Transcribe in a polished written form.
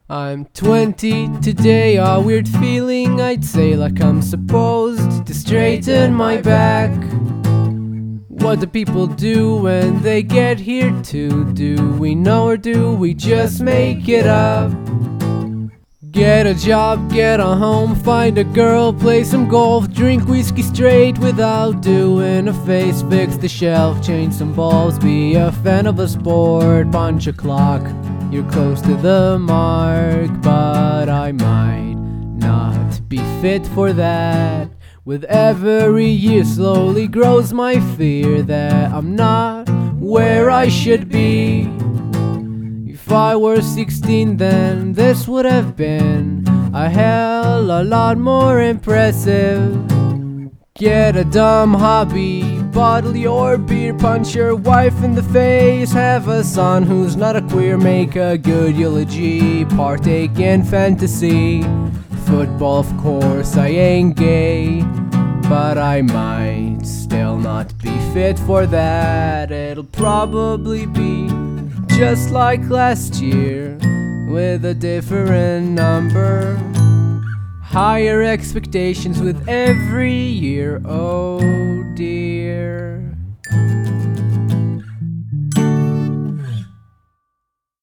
I'm 20 today, a weird feeling, I'd say, like I'm supposed to straighten my back. What do people do when they get here to? Do we know or do we just make it up? Get a job, get a home, find a girl, play some golf, drink whiskey straight without doing a face, fix the shelf, change some bulbs, be a fan of a sport, punch a clock. You're close to the mark, but I might not be fit for that. With every year slowly grows my fear that I'm not where I should be. If I were 16 then this would have been a hell a lot more impressive. Get a dumb hobby, bottle your beer, punch your wife in the face, have a son who's not a queer, make a good eulogy, partake in fantasy. Football, of course, I ain't gay, but I might still not be fit for that. It'll probably be just like last year, with a different number. Higher expectations with every year, oh dear.